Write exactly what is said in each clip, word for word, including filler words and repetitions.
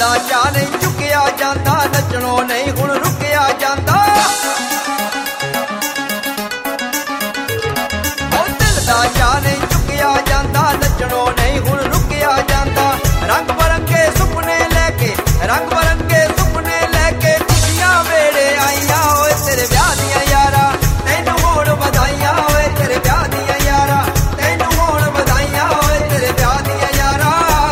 दा चा नहीं चुकिया जांदा, नचणों नहीं हुण रुकिया जांदा। ओ दिल दा चा नहीं चुकिया जांदा, नचणों नहीं हुण रुकिया जांदा। रंग बरंगे सुपने लेके, रंग बरंगे सुपने लेके खुशियां वेड़े आईयां ओए तेरे ब्याह दियां यारा, तैनू होण बधाइयां ओए तेरे ब्याह दियां यारा, तैनू होण बधाइयां ओए तेरे ब्याह दियां यारा।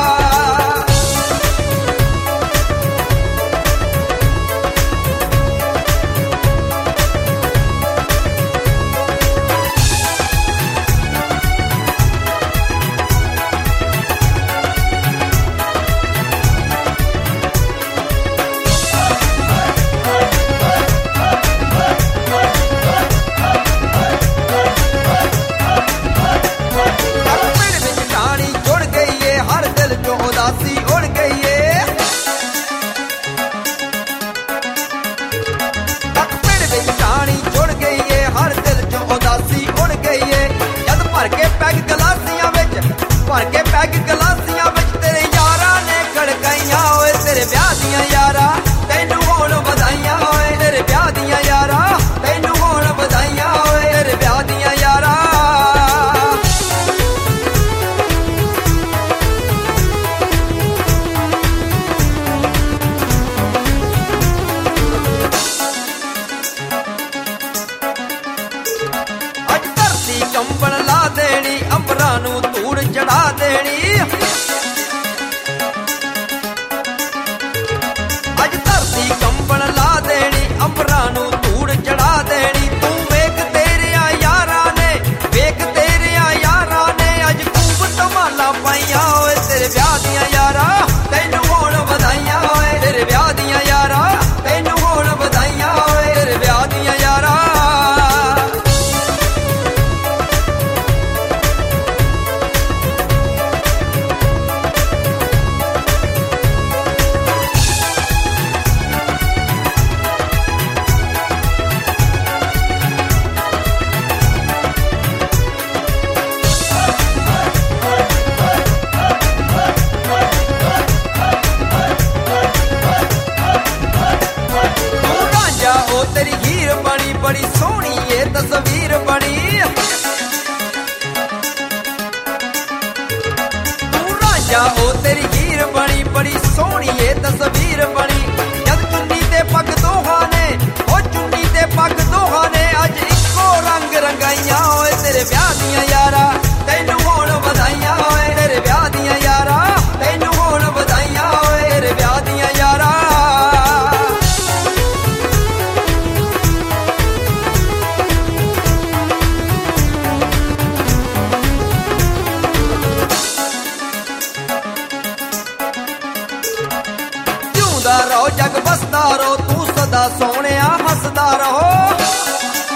उदासी उड़ गई है, पिंड विच कहानी जुड़ गई है, हर दिल चो उदासी उड़ गई है। जद भर के पैग गलासियां विच, भर के पैग गलासियां विच तेरे यारां ने खड़काइयां ओए तेरे ब्याह दियां यारा, तैनू होण बधाइयां ओए तेरे ब्याह दियां यारा, तैनू होण बधाइयां ओए तेरे ब्याह दियां यारा। कंबन ला देनी, अंबरां नू धूड़ चढ़ा देनी, अज धरती कंबन ला देनी, अंबरां नू धूड़ चढ़ा देनी। तू वेख तेरिया यारां ने, वेख तेरिया यारां ने अज खूब धमाला पाइयां ओए तेरे ब्याह दियां यारा, तैनू होण बधाइयां ओए तेरे ब्याह दियां यारा, तैनू होण बधाइयां ओए तेरे ब्याह दियां यारा। तेरी हीर बनी बड़ी सोहनी ये तस्वीर बनी, तू रांझा ओ तेरी हीर बनी बड़ी सोहनी ये तस्वीर बनी। जद चुन्नी ते पग दोहां ने, ओ चुन्नी ते पग दोहां ने अज इक्को रंग रंगाइयां ओए तेरे ब्याह दियां यारा, तैनू होण बधाइयां ओए तेरे ब्याह दियां यारा, तैनू होण बधाइयां ओए तेरे ब्याह दियां यारा। रहो जग बसदा रहो, तू सदा सोहणिया हसदा रहो,